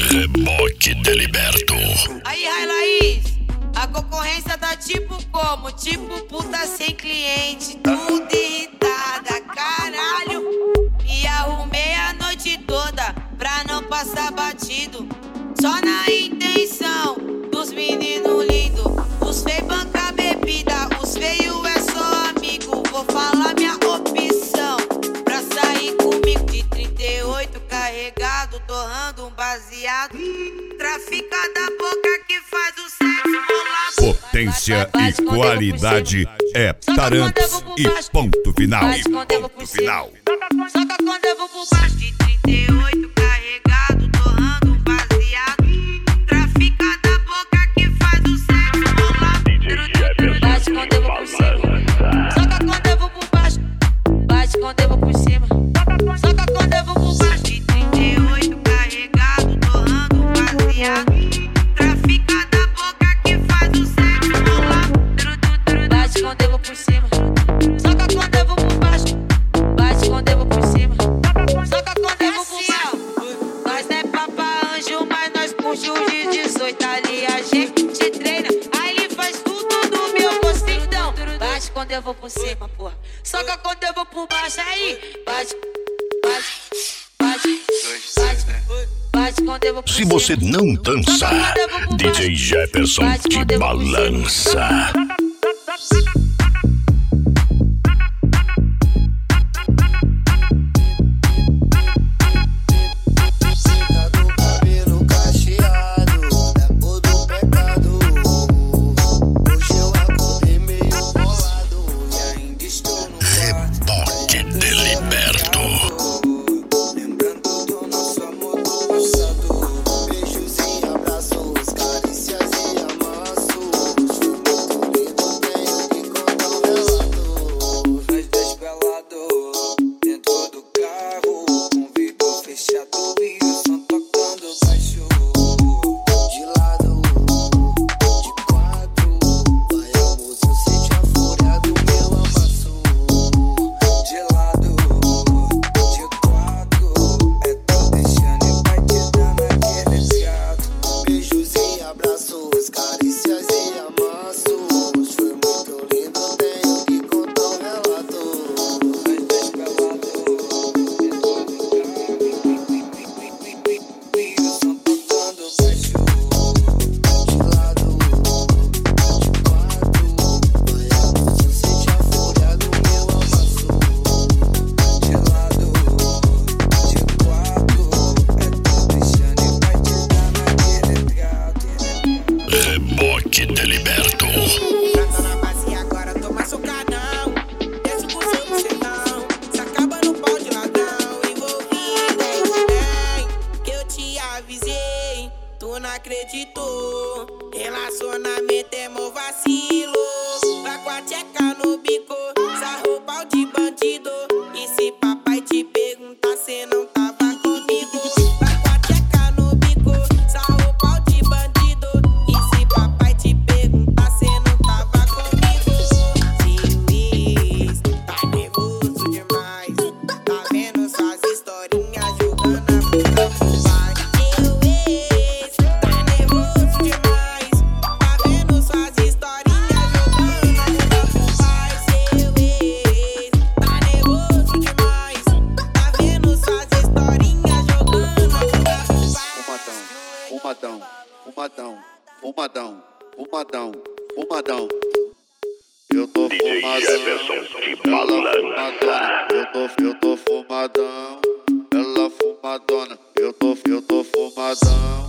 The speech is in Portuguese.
Reboque de Liberto. Aí, Laís, a concorrência tá tipo como? Tipo puta sem cliente, tudo irritada, caralho. Me arrumei a noite toda pra não passar batido, só na intenção dos meninos lindos. Os feios banca bebida, os feios é só amigo. Vou falar minha opção pra sair comigo. De 38 carregado, torrando um baseado. Trafica da boca que faz o sexo rolar. Potência e qualidade é Tarantos e ponto final. E ponto final. Soca quando eu vou pro baixo. De 38 carregado, torrando um baseado. Trafica da boca que faz o sexo rolar. Bate quando eu vou por cima. Soca quando eu vou por baixo. Bate quando eu vou por cima. Soca quando eu vou por baixo. De 38 carregado, torrando um baseado. Trafica da boca que faz o sexo rolar. Bate quando eu vou por cima. Soca quando eu vou por baixo. Bate quando eu vou por cima. Soca quando eu vou por baixo. Nós não é papa anjo, mas nós puxa os de 18. Ali a gente treina, aí ele faz tudo do meu gosto. Então, bate quando eu vou por cima, porra. Soca quando eu vou por baixo, aí. Bate, bate, bate, bate. Bate quando eu vou por Se cima. você não dança, DJ Jefferson te balança. Reboque de Liberto. Beijos e abraços, carícias e amassos. Muito lindo, tenho que contar um relato. Nós desvelados, dentro do carro, com vidro fechado e o som tocando baixo. De lado, de quatro, vai a moça, sente a fúria do meu amasso. De lado, de quatro, é tô deixando e vai te dando aquele gato. Beijos e abraços, carícias e amassos. Foi muito lindo, tenho que contar um relato. Nós desvelados, dentro do carro, e o som tocando baixo. De lado, de quatro, vai a moça, sente a fúria do meu amasso. De lado, de quatro, é tô deixando e vai te dando aquele gato. Reboque de Liberto. Prata na base e agora toma socadão. Desce por cima do sertão. Se acaba no pau de ladrão. Envolvido bem, que eu te avisei. Tu não acreditou. Relacionamento é meu vacilo. Vai com a tcheca no bico. Sarrou pau de bandido. E se papai te perguntar, cê não tava comigo. Vai com a tcheca no bico. Sarrou pau de bandido. E se papai te perguntar, cê não tava comigo. Luiz, tá nervoso demais. Tá vendo suas historinhas jogando a bunda pro pai. Seu ex, tá nervoso demais. Tá vendo suas historinhas jogando a bunda pro pai. Seu ex, tá nervoso demais. Tá vendo suas historinhas jogando a bunda pro pai. Fumadão, fumadão, fumadão, fumadão, fumadão. Eu tô DJ Jefferson te balança. eu tô fumadão. Ela fumadona, eu tô fumadão.